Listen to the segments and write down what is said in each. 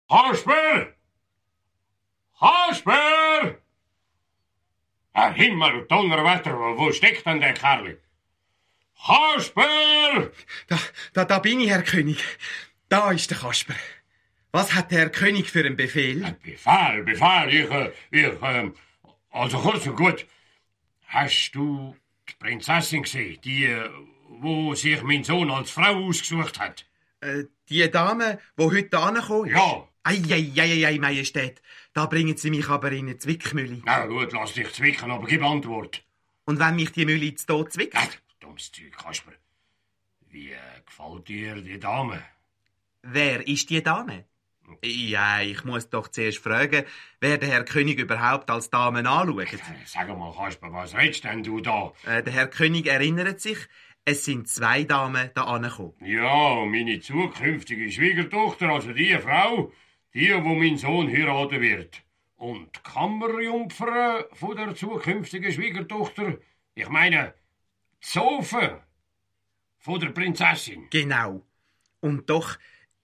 Kasper! Kasper! Herr Himmel und Donnerwetter, wo steckt denn der Kerl? Kasper! Da bin ich, Herr König. Da ist der Kasper. Was hat der Herr König für einen Befehl? Befehl. Also kurz und gut. Hast du die Prinzessin gesehen, die, wo sich mein Sohn als Frau ausgesucht hat? Die Dame, die heute angekommen ist? Ja. Ei, Majestät. Da bringen Sie mich aber in eine Zwickmühle. Na gut, lass dich zwicken, aber gib Antwort. Und wenn mich die Mühle zu Tod zwickt? Dummes Zeug, Kasper. Wie gefällt dir die Dame? Wer ist die Dame? Ja, ich muss doch zuerst fragen, wer der Herr König überhaupt als Dame anschaut. Sag mal, Kasper, was redest denn du da? Der Herr König erinnert sich, es sind 2 Damen da angekommen. Ja, meine zukünftige Schwiegertochter, also die Frau, die, wo mein Sohn heiraten wird. Und die Kammerjungfer von der zukünftigen Schwiegertochter, ich meine, die Zofe von der Prinzessin. Genau. Und doch,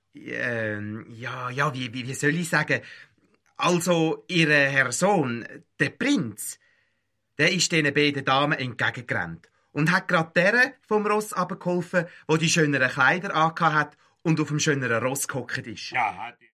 wie soll ich sagen? Also, ihr Herr Sohn, der Prinz, der ist diesen beiden Damen entgegengerannt und hat gerade der vom Ross abgeholfen, wo die schöneren Kleider angehabt hat und auf dem schöneren Ross gehockt ist. Ja,